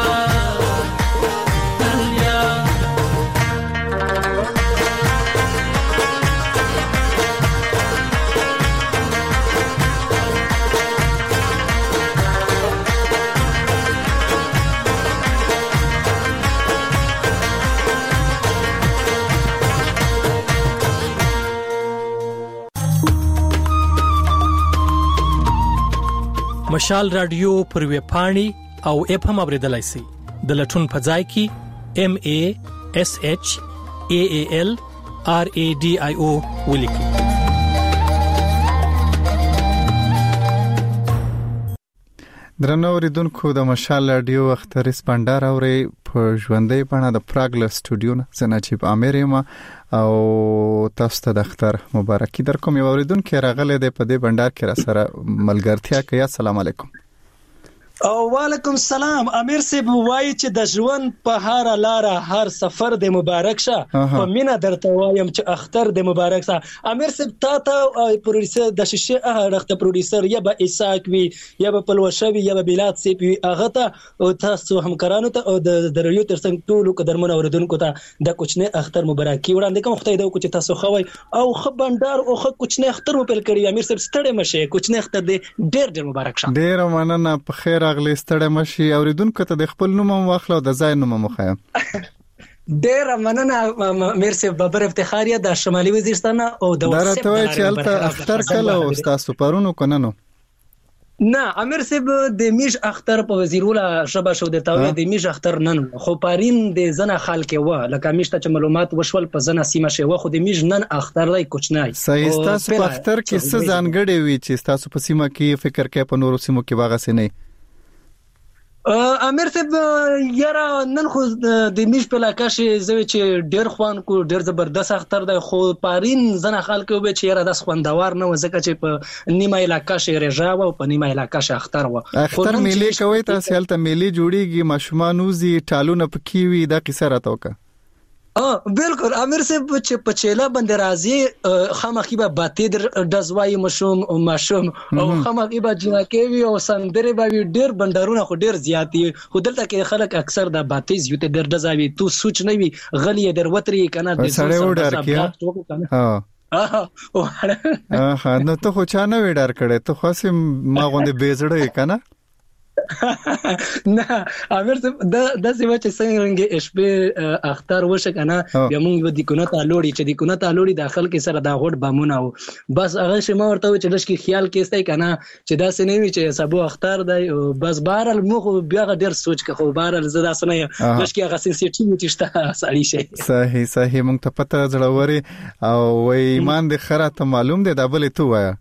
مشال رادیو پر وی پاڼي او اپ هم اوریدلای شي د لټون په ځای کې MASHALRADIO ولیکي. درنو اوریدونکو د مشال رادیو اختر سپانډار اوري په ژوندۍ بڼه د پراګ له سټوډیو نه زناجيب امریم او تاسو ته د اختر مبارکي درکوم. یو اوریدونکو راغله د په دې بندر کې را سره ملګرتیا کوي. السلام علیکم. او وعلیکم السلام. امیر صاحب وایي چې د ژوند په هر لاره هر سفر د مبارک شه. په مینا درته وایم چې اختر د مبارک شه. امیر صاحب تا پروډوسر د شیشه هغه پروډوسر یا به اساک وی یا به پلوشوي یا به بلاد سی پی هغه ته تاسو همکارانو ته او د ریو ترڅنګ ټولو قدرمنو اوریدونکو ته د کوچنی اختر مبارکي وړاندې کوم. خدای دې وکړي تاسو خوي او خبردار او کوچنی اختر مو پیل کړی. امیر صاحب ستړي مشه. کوچنی اختر دې ډېر مبارک شه. ډېر مننه. په خیر راغلی ستړی مشي اوریدونکو ته د خپل نوم واخلو د ځای نوم مخایم ډیر مننه امیر صاحب بابر افتخاریه د شمالي وزیرستان او د وسیب درته چې الته اختر کله او تاسو پرونو کننو نه امیر صاحب د میش اختر په وزیرولا شبا شو د تاوی د میش اختر نن خو پارین د زنه خلک و لکه میشته چې معلومات وشول په زنه سیمه شوه خو د میش نن اختر لای کوچنای صحیح تاسو په اختر کې څه ځانګړی وی چې تاسو په سیمه کې فکر کې په نورو سیمو کې واغ سي نه امیر صاحب یاره نن خو د میش په علاقه شي زوی چې ډیر خوان کو ډیر زبردست اختر دی خو پارین زنه خلک به چې یاره د خوندوار نه وزکه چې په نیمه علاقه شي رجا او په نیمه علاقه شي اختر و اختر میلي کوي تاسو هلته میلي جوړیږي مشمان وزي ټالونه پکې وي د قصه راتوکه بالکل امیر صاحب چې په چيله باندې راځي خامخي به باطې دزوای مشوم او ماشوم او خامخي به جنکه وي او سندره به ډیر بندرونه خو ډیر زیاتی خو دلته کې خلک اکثر د باطې یوته ډیر دزاوي تو سوچ نه وي غلی در وتري کنه د سره وډار کیا نو ته خو چا نه وډار کړي ته خو سم ما غوندې بیزړې کنه نه امیر صاحب د سیمه چې څنګه شپه اختر وشه کنه بیا موږ د کونه ته لوړی چې د کونه ته لوړی داخل کې سره دا غوډ بامونه او بس هغه شمه ورته چې لږ کې خیال کېستای کنه چې دا سنوي چې سبو اختر دی بس بهرال مخ بیا ډیر سوچ که خو بهرال زدا سنه لږ کې هغه سنسیټیویټي چې سړی شي صحیح موږ ته پته زړوري او وای ایمان د خراته معلوم دی دا بلې تو وایا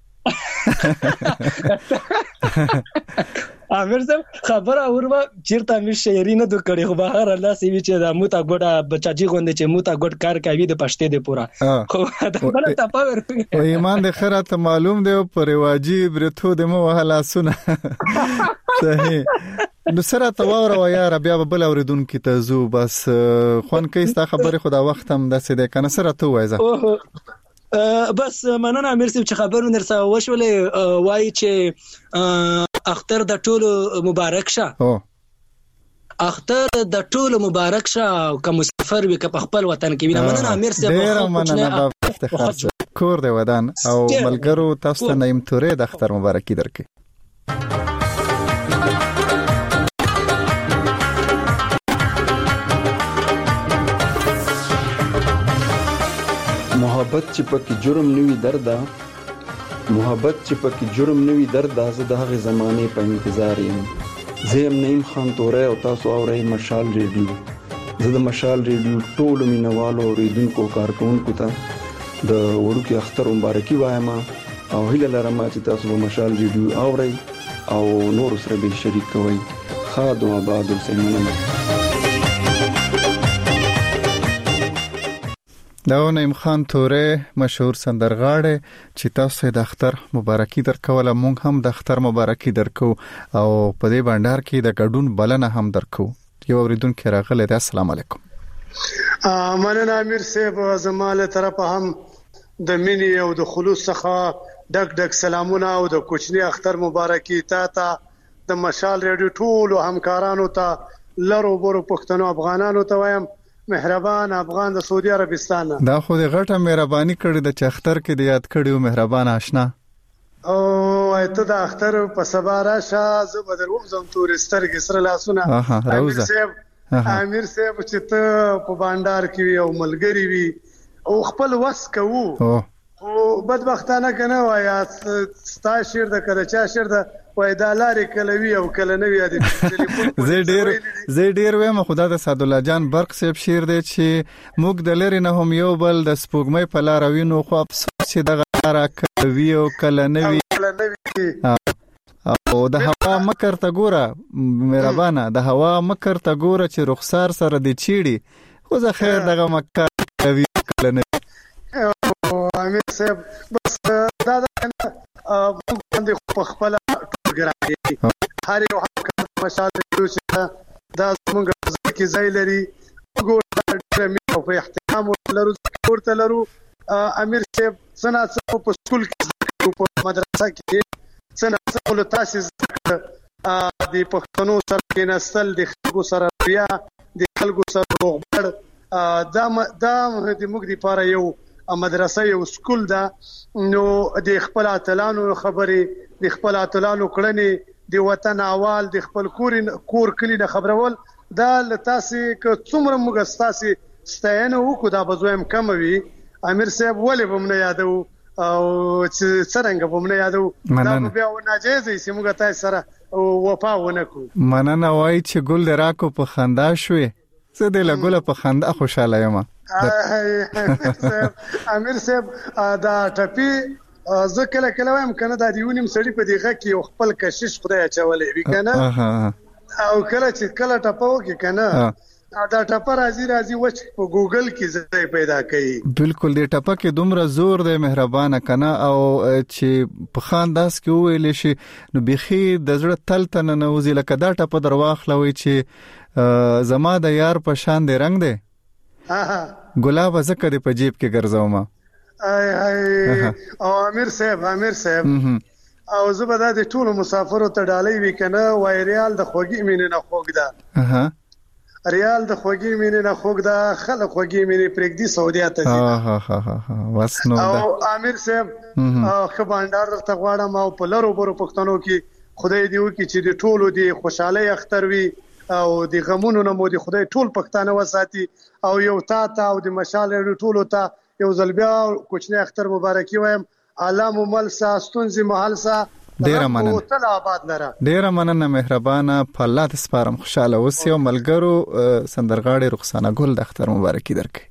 امیر صاحب خبره اورما چیرته مې شعري نه د کړي خو بهر الله سوي چې د موتا ګډه بچاجي غوندې چې موتا ګډ کار کوي د پښتې د پورا خو دا بل ته پاور ایمان د خراته معلوم دی پر واجی برته د مو وهلا سونه صحیح نو سره تواور او یار بیا بل اوریدونکو ته زو بس خون کیسه خبره خدا وخت هم د سده کنه سره تو وایزه بس مننه امیر صاحب چې خبرونه درسه وشولې وای چې اختر د ټولو مبارک شه اختر د ټولو مبارک شه او کوم مسافر وي که په خپل وطن کې وي مننه امیر صاحب ډیر مننه افتخار کور دی ودان او ملګرو تاسو ته نیم تورې د اختر مبارکي درکې محبت چې پکې جرم نوي درد محبت چې پکې جرم نوي درد زه د هغه زمانه په انتظار یم زه نیم خان تورې او تاسو اورئ مشال ریډیو زه د مشال ریډیو ټول مینوالو اوریدونکو کارکونکو ته د وړوکی اختر مبارکي وایم او هیله لرم چې تاسو په مشال ریډیو اورئ او نور سره به شریک کوئ خادم آباد السلام دا نعیم خان تورې مشهور سندرغاړی چې تاسو د اختر مبارکي درکوله مونږ هم د اختر مبارکي درکو او په دې بندر کې د ګډون بلنه هم درکو یو اوریدونکو راغلی دی السلام علیکم مننه امیر صاحب زماله طرفه هم د مینی او د خلوص څخه ډک سلامونه او د کوچنی اختر مبارکي تا د مشال ریډیو ټول همکارانو ته لرو برو پښتنو افغانانو ته وایم مهربان افغان د سعودي عربستان دا خو د غټه مهرباني کړې د چختر کې د یاد کړیو مهربان آشنا او ایته د اختر په سبا راشه زه بدر وځم تورستر کې سره لاسونه امیر صاحب چې ته په بانډار کې وي او ملګری وي او خپل وس کوو خو بدبختانه کنه وایا ستا شیر د کړه چا شیر د وای دا لارې کلوي او کله نوی د ټلیفون زه ډیر وایم خدا د سعد الله جان برق صاحب شیر دی چې موږ د لری نه هم یو بل د سپوږمۍ په لار وینو خو افسوس چې د غاره کوي او کله نوی او د هوا مکر ته ګوره مهربانه د هوا مکر ته ګوره چې رخسار سره دی چیړي خو زه خیر دغه مکر کوي کله نوی امیر صاحب بس دا باندې په خپل ګرځي هر یو حق مشال چې دا زموږ ځکه ځای لري ګور مې په احترام ولرو ورته لرو امیر صاحب څنګه په سکول کې په مدرسه کې څنګه له تاسو د پښتنو سره کې نسل د خلکو سره بیا د خلکو سره روغبړ دا د موږ لپاره یو مدرسه یو سکول دا نو د خپل اتلانو خبرې د خپل اتلانو کړنې د وطن احوال د خپل کور کلی نه خبرول دا لتاسي ک څومره موږ ستاسي ستاینه وکړو دا بزویم کم وي امیر صاحب ولې بم نه یادو او څنګه بم نه یادو دا بیا ناجیز یې موږ تاسو سره وفا ونکو مننه وای چې ګل راکو په خندا شوې څه د لګول په خندا خوشاله یم امیر صاحب دا ټپی زه کله وایم کنه دا دیونیم سړی په دیغه کې خپل کشش خدای چولې وی کنه او کله ټپو کې کنه دا ټپه راځي وچ په ګوګل کې ځای پیدا کړي بالکل دې ټپه کې دومره زور دی مهربانه کنه او چې په خانداس کې ویل شي نو بيخي د زړه تل تن نه وزي لکه دا ټپه درواخلوي چې زما د یار په شان دی رنگ دی ګلاب زکه دی په جیب کې ګرځوم او امیر صاحب او زبدا د ټولو مسافرو ته ډالۍ وکنه وای ریال د خوږی مینه نه خوګ ده ریال د خوږی مینه نه خوګ ده خلک خوږی مینه پرېږدي سعودي ته واسنو او امیر صاحب خو باندار ته غواړم او په لارو برو پښتنو کې خدای دی وکي چې د ټولو دی خوشاله اختر وي او د غمونو نه مو دی خدای ټول پښتانه وساتي او یو تا او د مشال ټولو ته یو ځل بیا کوچنی اختر مبارکي وایم علامه ملسا ستونزي محلسا ډیر مننه مهربانه په الله د سپارم خوشاله اوسئ او ملګرو سندرغاړي رخصانه ګل د اختر مبارکي درکړي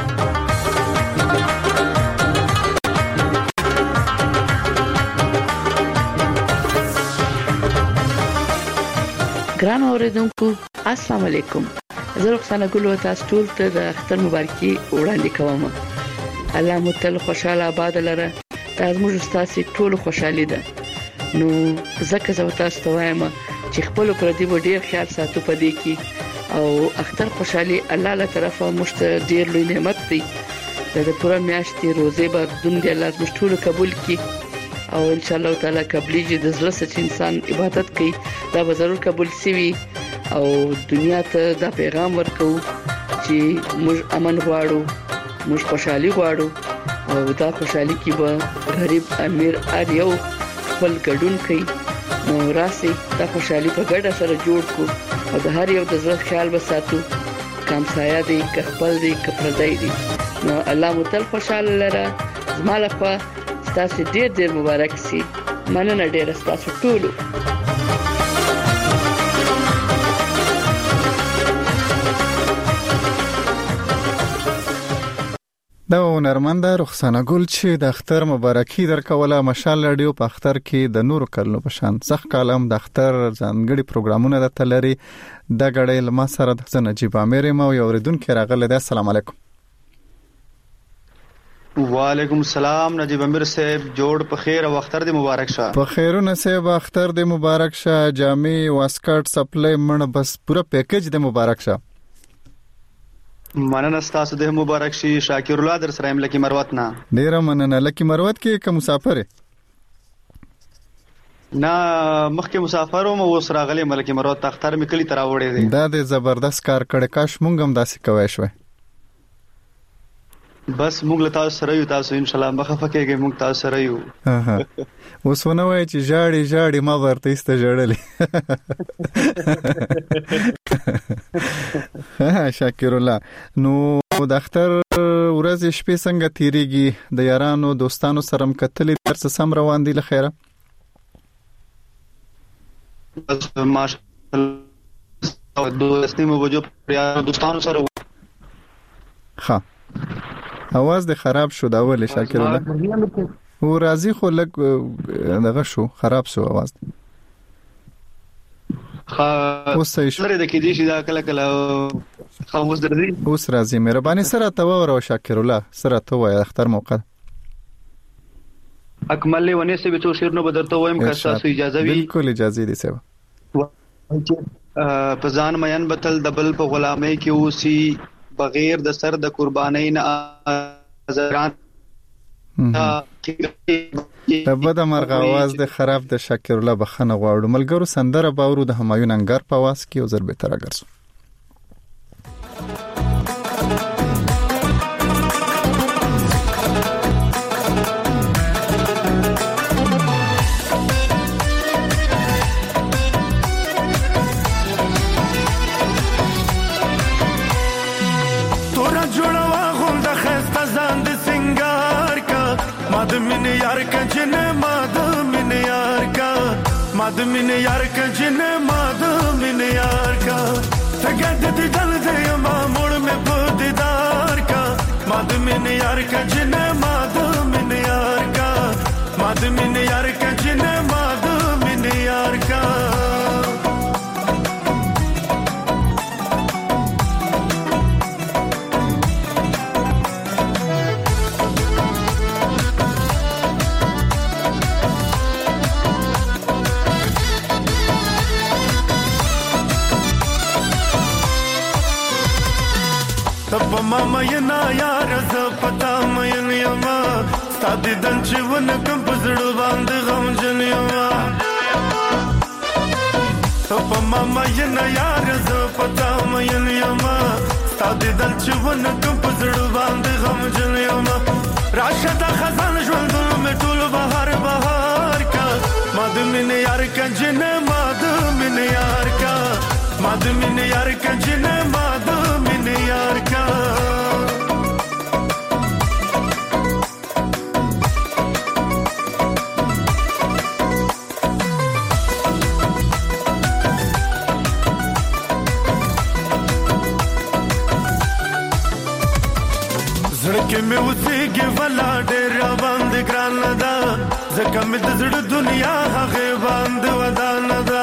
ګران اوریدونکو السلام علیکم زه رخصانه ګل تاسو ټول ته د اختر مبارکي وړاندې کوم الله مو تل خوشاله آباد لره دا زموږ ستاسو ټول خوشحالي ده نو زکه زه تاسو ته وایم چې خپل پر دې ډیر خیال ساتو پدې کې او اختر خوشحالي الله له طرفه مشته ډیر لوی نعمت دی د پوره میاشتې روزه به دون دی الله زموږ ټول قبول کړي او ان شاء الله تعالی قبليږي د زړه سره انسان عبادت کوي دا به ضرور قبول شي او دنیا ته دا پیغام ورکو چې موږ امن غواړو موږ خوشحالي غواړو او دا خوشحالي کې به غریب امیر اړیو خپل ګډون کوي نو راسي دا خوشحالي په ګډه سره جوړ کو او د هر یو د زړه خیال وساتو کم سایه دی که خپل دی که پردی دی نو الله متل خوشاله لره زماله خوا ستاسو ډیر مبارک سي مننه ډیر ستاسو ټولو دا هنرمنده رخصانه ګل چې د اختر مبارکي درکوله مشال رادیو په اختر کې د نور کلو په شان ځخ کالم د اختر ځانګړي پروګرامونه د تلري د غړې لمه سره د نجيب امیر مو یو ردونکو راغله د السلام علیکم وعلیکم السلام نجيب امیر صاحب جوړ په خیر او اختر دې مبارک شه په خیرونه صاحب اختر دې مبارک شه جامې واسکټ سپلای من بس پورا پیکج دې مبارک شه مننه تاسو د مبارک شي شاکر الله در سره ملکی مروت نه ډیر مننه لکی مروت کې کوم مسافر نه مخکې مسافر او اوس راغلی ملکی مروت اختر مې کلی ترا وړې دي دا د زبردست کار کړه کاش مونږ هم داسې کوي شوي بس موږ له تاسو سره یو تاسو ان شاء الله مخه کېږي موږ تاسو سره یو اوس ونه وای چې جاړي ما ورته است جوړلې شاکر الله نو د اختر ورځ شپې څنګه تیریږي د یارانو دوستانو سره مکتلې درس سم روان دي لخيره بس ماشاءالله دوستانو وجو پر دوستانو سره ها اواز د خراب شو دا ولې شاکر الله و راضي خو لګ دغه شو خراب شو اواز اوس لري د کې دي چې دا کله خاموش درځي اوس راضي مهرباني سره ته ورو شاکر الله سره ته وای اختر موقع اکمل ونه سه به تو شیر نو بدرته وایم که تاسو اجازه وي بالکل اجازه دي سبا په ځان مېن بتل دبل په غلامۍ کې اوسي بغیر د سر د قربانۍ نه ازران تبه د مرغ आवाज د خراب د شاکر الله بخنه غواړو ملګرو سندره باورو د همایون انګر په واس کې او زر به تر اگرسو मादमिन यार का जिन मादमिन यार का मादमिन यार का जिन मादमिन यार का तगद दिल दे मामूल में बुदीदार का मादमिन यार का जिन मादमिन यार का मादमिन यार का जिन मादमिन यार का तब मामा यना यार ज पता मयन यमा सादी दन जीवन कम पजड़ बांध गम जन यमा तब मामा यना यार ज पता मयन यमा सादी दन जीवन कम पजड़ बांध गम जन यमा राशदा खजान ज्वल में टूल बहार बहार का मादमिन यार का जिन मादमिन यार का मादमिन यार का जिन मादमिन यार का زړه مې وسیږي ولا ډېر باند ګران ده ځکه مې د زړه دنیا هغه باند ودان ده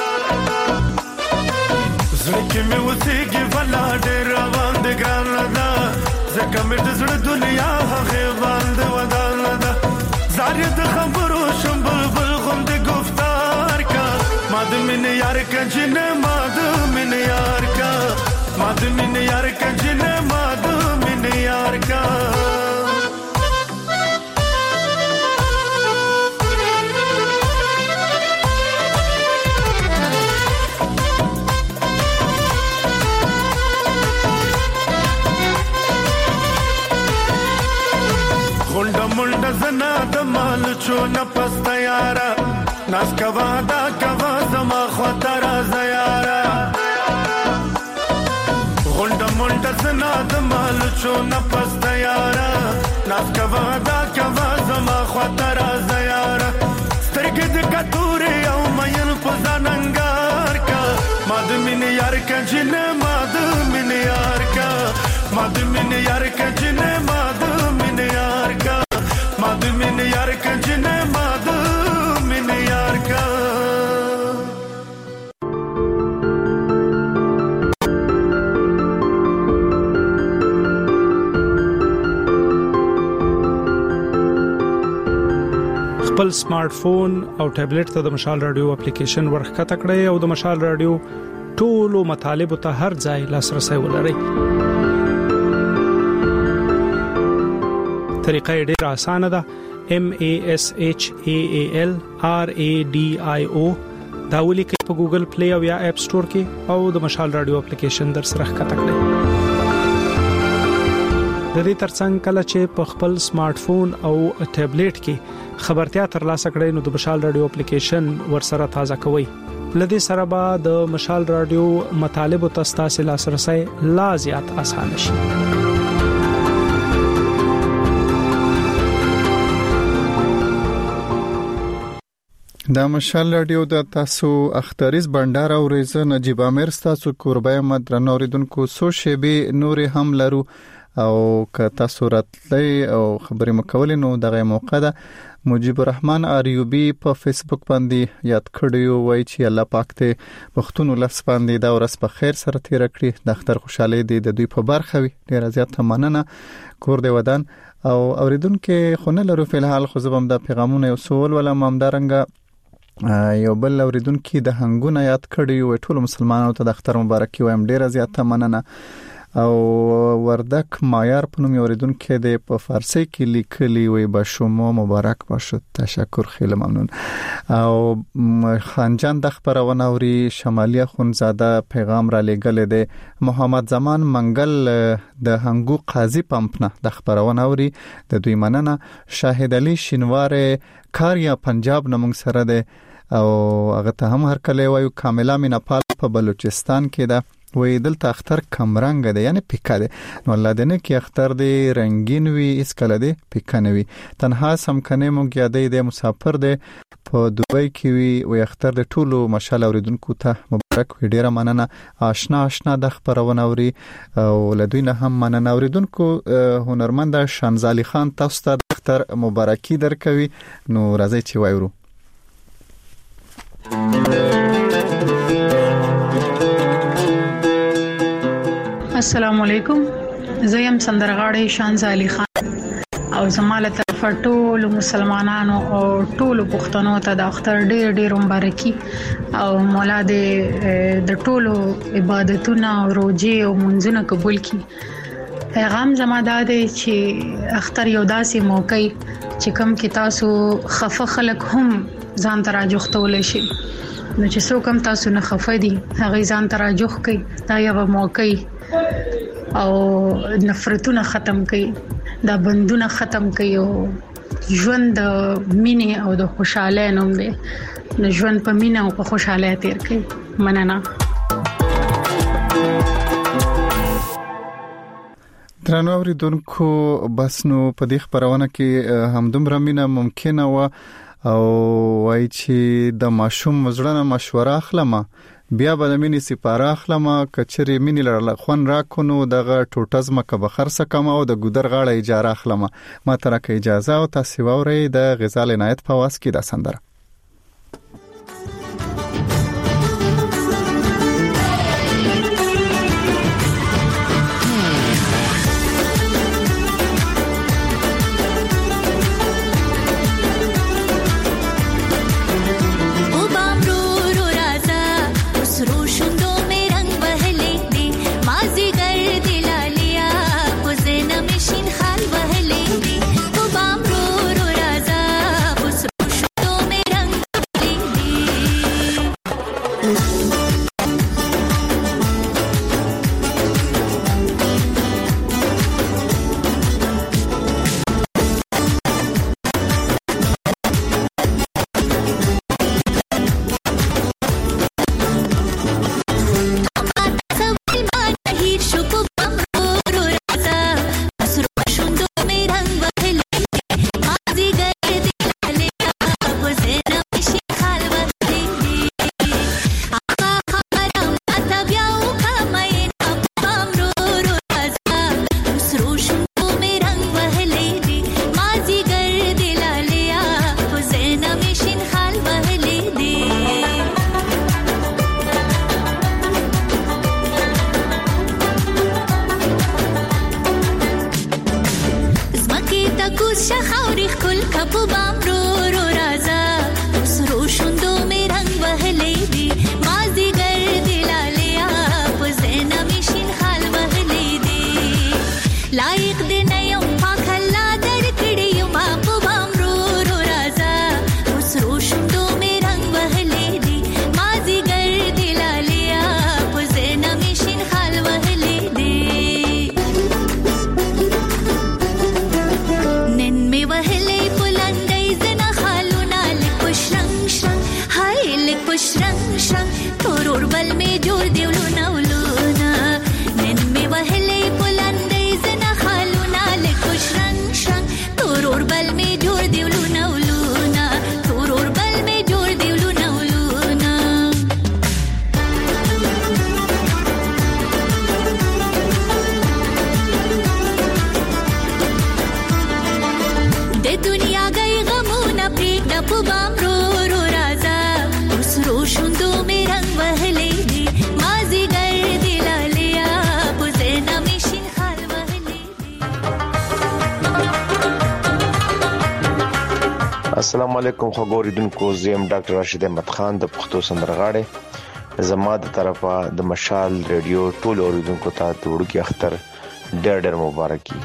زړه مې وسیږي ولا ډېر باند ګران ده ځکه مې د زړه دنیا هغه باند ودان ده زاري د خبرو شم بلبل غوند گفتار کا مادمن یار کا جن مادمن یار کا مادمن یار کا جن مادمن یار کا غونډه منډه زنا د مال چونه پسته یارا ناس کوا دا کوا زما خطر زیارا غونډه منډه زنا د مال چونه پسته یارا ناس کوا دا کوا زما خطر زیارا سترګې د کتوري او مېن پزاننګار کا مادمن یار کا جن مادمن یار کا مادمن یار کا جن مادمن یار کا مادمن یار کا جن مادمن یار کا خپل سمارټ فون او ټابلیټ ته د مشال رادیو اپلیکیشن ورخکته کړئ او د مشال رادیو ټولو مطالبه ته هر ځای لاسرسي ولرئ. طریقه ډیره اسانه ده. MASHALRADIO دا ولیکئ په ګوګل پلی او یا اپ سٹور کې او د مشال رادیو اپلیکیشن در سره ښکته کړئ. د دې ترڅنګ کله چې په خپل سمارټ فون او ټابلیټ کې خبرتیا ترلاسه کړئ نو د مشال رادیو اپلیکیشن ورسره تازه کوئ. لدې سره به د مشال رادیو مطالبه تاسو لاسرسي لا زیات آسان شي. دا مشال رادیو د تاسو اختریز بندر او ریزه نجیب امیر تاسو قربای مدرن اوریدونکو سو شیبه نور هم لرو او که تاسو راتلی او خبرې مکولې نو دغه موقع ده. مجيب الرحمن اریوبی په فیسبوک باندې یاد کړیو وای چې الله پاک ته پښتون ولس باندې دا ورځ په خیر سره تیر کړی د اختر خوشاله دي د دوی په برخه وي. ډیر زیات مننه کور دی ودان او اوریدونکو خونه لرو. په الحال خو زبم د پیغامونه یو سوال ولا مامدارنګ یو بل اوریدونکو د هنګونه یاد کړیو ټول مسلمانانو ته د اختر مبارکي وایم. ډیر زیات مننه او وردک مایار په نوم اوریدونکو د په فارسی کې لیکلی وي به شما مبارک باشد. تشکر خیلی ممنون. او خانجان د خبرونه اوري شمالي خونزاده پیغام را لګل دي. محمد زمان منګل د هنګو قاضي پمپنه د خبرونه اوري د دوی مننه. شاهد علي شینوار کاریا پنجاب نمنګ سره ده او هغه ته هم هر کله وایو. کاملا میناپال په بلوچستان کې ده. وې دلته اختر کمرنګ دی یعنی پیکا دی نو الله دې نه کې اختر دی رنگین وي اس کله دی پیکا نه وي تنها سم کنه مونږ یادې د مسافر دی په دوبۍ کې وي او اختر د ټولو مشال اوریدونکو ته مبارک وي ډیره مننه آشنا د خبرونه اوري او لدوی نه هم مننه اوریدونکو هنرمند شانزالي خان تاسو ته د اختر مبارکي درکوي نو راځي چې وایو السلام علیکم زه يم سندرغاړی شانزالي خان او زماله طرف ټول مسلمانانو او ټول پښتنو ته د اختر ډیر مبارکي او مولا دې د ټولو عبادتونو او روزي او منځونه قبول کړي پیغام زما ده چې اختر یو داسې موقع چې کوم کې تاسو خفه خلک هم ځان تراجختول شي نو چې څوک هم تاسو نه خفه دي هغه ځان تراجخ کوي دا یو موقع او نفرتونه ختم کړي دا بندونه ختم کړي او ژوند د مینې او د خوشاله نوم دی نو ژوند په مینه او په خوشاله تیر کړي مننه درنو اوریدونکو بس نو په دې خبرونه کې همدومره مینه ممکنه و او وای چې د ماشوم مزړه مشوره اخلم بیا به د مینې سپاره اخلم کچري مینې لرله خون را کونو دغه ټوټزمه که بخر سکم او د ګودر غاړه اجاره اخلم ما ترکه اجازه او تاسو ووري د غزال عنایت په واس کې د سندره السلام علیکم خبردونکو زم ډاکټر راشد احمد خان د پښتو سندرغاړي زما د طرفه د مشال ریډیو ټول اوریدونکو ته د وړوکی اختر ډېر مبارکي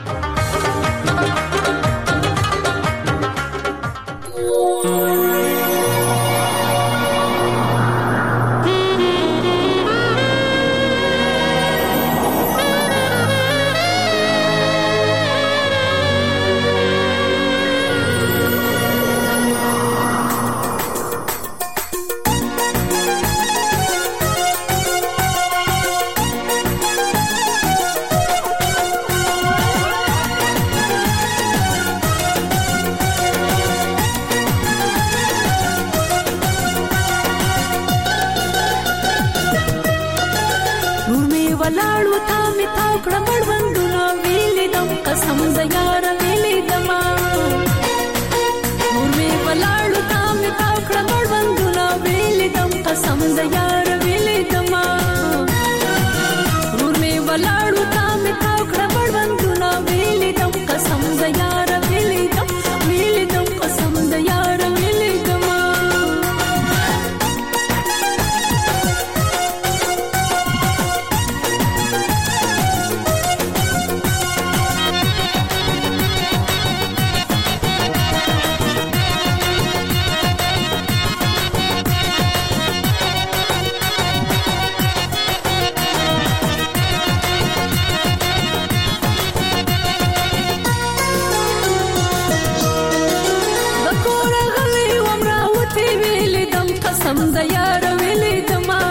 قسم د یار ویلې دما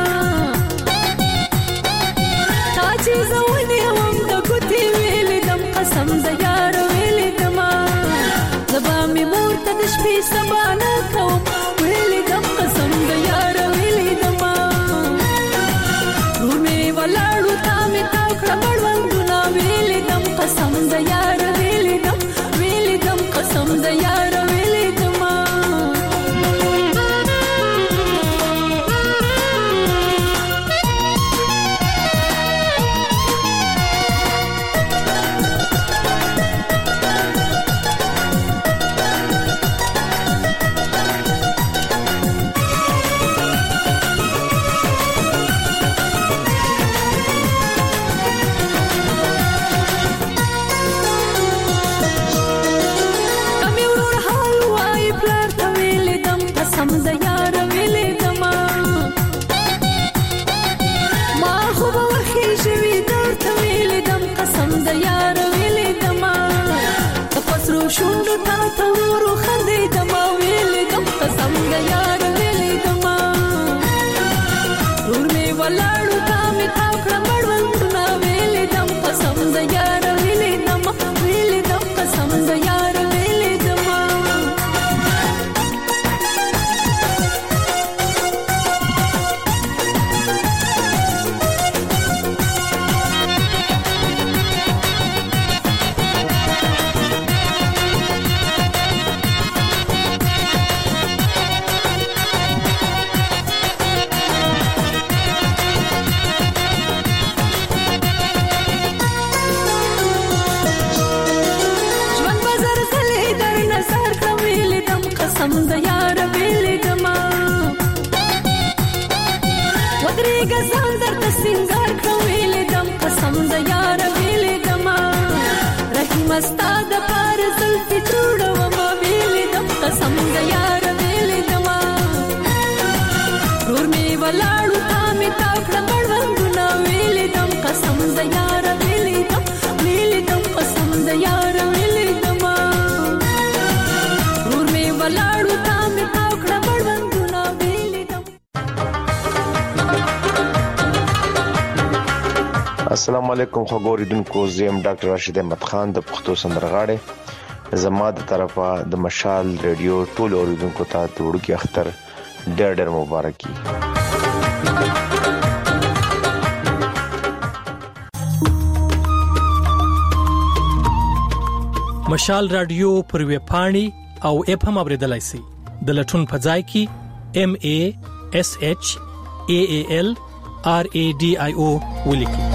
تا چې زونې وم د ګوتې ویلې دم قسم د یار ویلې دما زبا می مور ته د شپې سبا نه کوم ویلې دم قسم د یار ویلې دما رومې ولاړو تا می تا کړه مړوندونه ویلې دم قسم د یار ویلې دم قسم د یار ویلې دما شوندو تا تورو خندې دما ویلې دم قسم د یار ویلې دما ور می ولاړو تا می تا کړه مړوندونه ویلې دم قسم د یار ویلې دما ویلې دم قسم د یار ویلې دما قسم د یار ویلې دما ودرېګه ځان درته سینګار کړم ویلې دم قسم د یار ویلې دما رحیم ستا د پار زلفې چوړوم ویلې دم قسم د یار ویلې دما ور می ولاړو تا می تا کړه مړوندونه ویلې دم قسم د یار ویلې دم قسم د یار ویلې دما ولاړو تا می تاو کړه مړوندونه ویلې دم. السلام علیکم خبریدونکو زم ډاکټر راشد احمد خان د پښتو سندرغاړي زما د طرفه د مشال ریډیو ټول اوریدونکو ته د وړوکی اختر ډېر مبارکي. مشال رادیو پر ویب پاڼې او اپ هم اوریدلای شئ د لټون په ځای کې MASHAALRADIO ولیکئ.